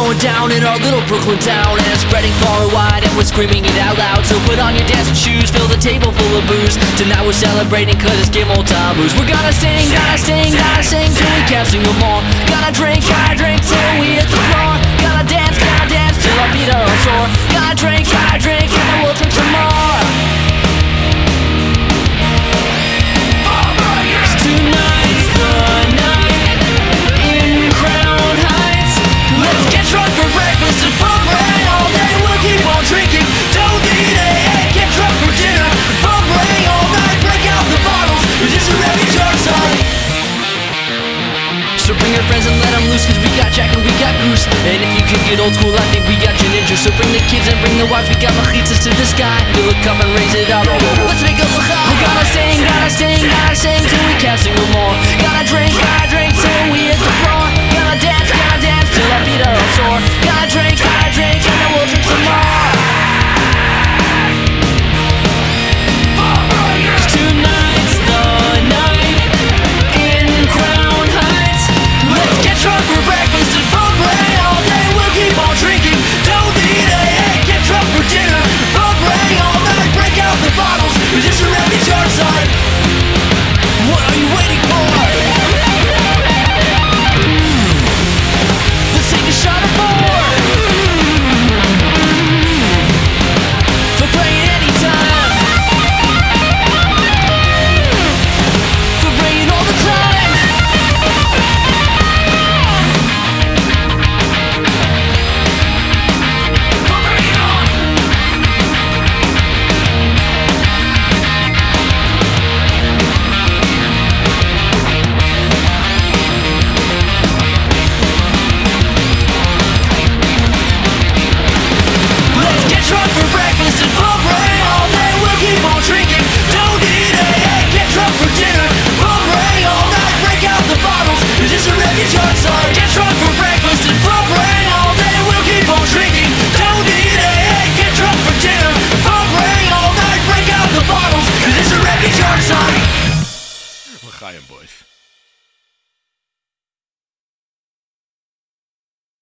going down in our little Brooklyn town, and it's spreading far and wide, and we're screaming it out loud. So put on your dancing shoes, fill the table full of booze. Tonight we're celebrating cause it's Game Old Time Blues. We're gonna sing, gotta sing, gotta sing till we can't sing no more. Gotta drink till we hit the floor. Gotta dance till our feet are all sore. Gotta drink, and then we'll drink some more. Tonight's the night in Crown Heights. Let's get drunk for breakfast and fun rain all day. We'll keep on drinking till the day. Get drunk for dinner, fun rain all night. Break out the bottles, it's a ready church song. So bring your friends and let them loose, cause we got Jack and we got Goose. And if you can get old school, I think we got gin and juice. So bring the kids and bring the wives, we got mojitos to the sky. Fill a cup and raise it up, let's make it look high. We're gonna sing till we can't sing no more. Gotta drink till we hit the floor.